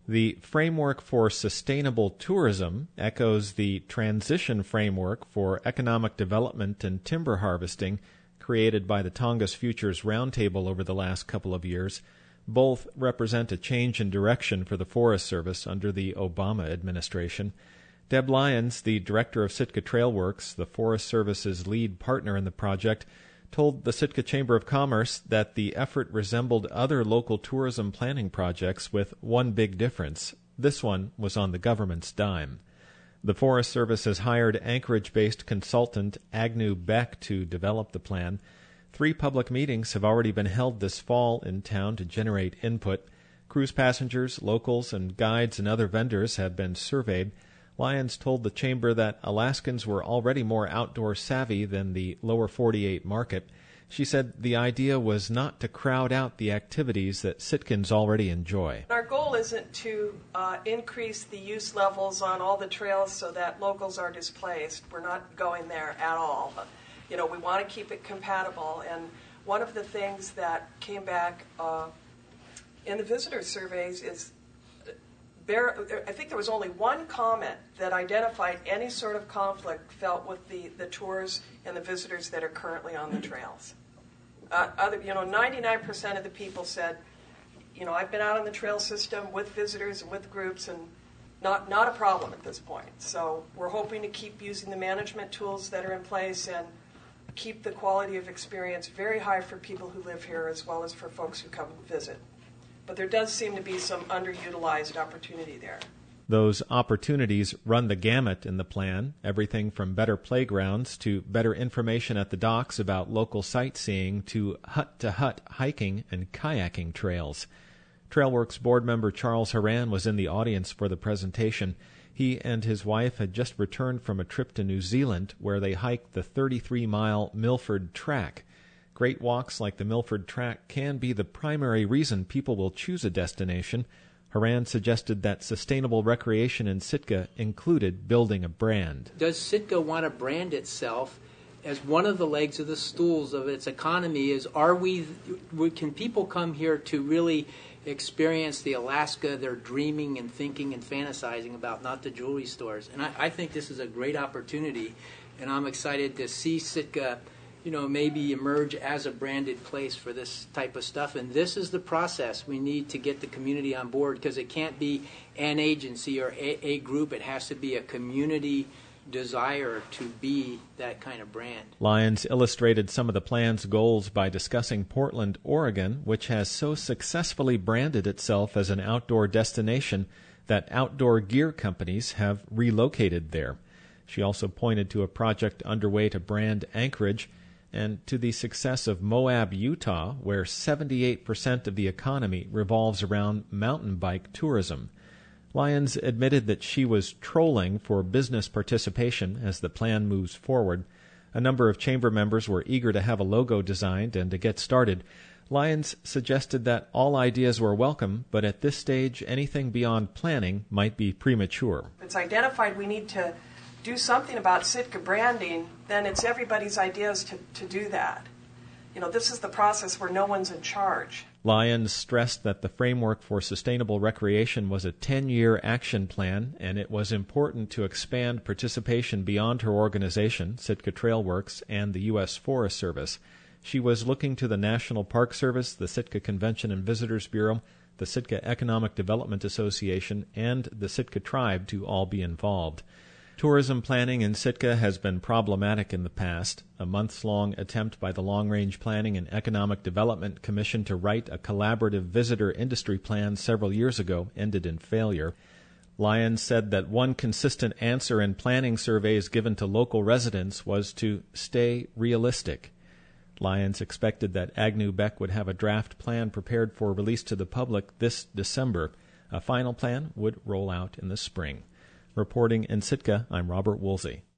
The framework for sustainable tourism echoes the transition framework for economic development and timber harvesting created by the Tongass Futures Roundtable over the last couple of years. Both represent a change in direction for the Forest Service under the Obama administration. Deb Lyons, the director of Sitka Trail Works, the Forest Service's lead partner in the project, told the Sitka Chamber of Commerce that the effort resembled other local tourism planning projects with one big difference. This one was on the government's dime. The Forest Service has hired Anchorage-based consultant Agnew Beck to develop the plan. 3 public meetings have already been held this fall in town to generate input. Cruise passengers, locals, and guides and other vendors have been surveyed. Lyons told the Chamber that Alaskans were already more outdoor savvy than the lower 48 market. She said the idea was not to crowd out the activities that Sitkans already enjoy. Our goal isn't to increase the use levels on all the trails so that locals are displaced. We're not going there at all. We want to keep it compatible. And one of the things that came back in the visitor surveys is I think there was only one comment that identified any sort of conflict felt with the tours and the visitors that are currently on the trails. 99% of the people said, I've been out on the trail system with visitors and with groups, and not a problem at this point. So we're hoping to keep using the management tools that are in place and keep the quality of experience very high for people who live here as well as for folks who come visit. But there does seem to be some underutilized opportunity there. Those opportunities run the gamut in the plan, everything from better playgrounds to better information at the docks about local sightseeing to hut-to-hut hiking and kayaking trails. Trailworks board member Charles Horan was in the audience for the presentation. He and his wife had just returned from a trip to New Zealand where they hiked the 33-mile Milford Track. Great walks like the Milford Track can be the primary reason people will choose a destination. Horan suggested that sustainable recreation in Sitka included building a brand. Does Sitka want to brand itself as one of the legs of the stools of its economy? Can people come here to really experience the Alaska they're dreaming and thinking and fantasizing about, not the jewelry stores? And I think this is a great opportunity, and I'm excited to see Sitka maybe emerge as a branded place for this type of stuff. And this is the process we need to get the community on board, because it can't be an agency or a group. It has to be a community desire to be that kind of brand. Lyons illustrated some of the plan's goals by discussing Portland, Oregon, which has so successfully branded itself as an outdoor destination that outdoor gear companies have relocated there. She also pointed to a project underway to brand Anchorage, and to the success of Moab, Utah, where 78% of the economy revolves around mountain bike tourism. Lyons admitted that she was trolling for business participation as the plan moves forward. A number of chamber members were eager to have a logo designed and to get started. Lyons suggested that all ideas were welcome, but at this stage, anything beyond planning might be premature. It's identified we need to do something about Sitka branding, then it's everybody's ideas to do that. This is the process where no one's in charge. Lyons stressed that the framework for sustainable recreation was a 10-year action plan, and it was important to expand participation beyond her organization, Sitka Trail Works, and the U.S. Forest Service. She was looking to the National Park Service, the Sitka Convention and Visitors Bureau, the Sitka Economic Development Association, and the Sitka Tribe to all be involved. Tourism planning in Sitka has been problematic in the past. A months-long attempt by the Long Range Planning and Economic Development Commission to write a collaborative visitor industry plan several years ago ended in failure. Lyons said that one consistent answer in planning surveys given to local residents was to stay realistic. Lyons expected that Agnew Beck would have a draft plan prepared for release to the public this December. A final plan would roll out in the spring. Reporting in Sitka, I'm Robert Woolsey.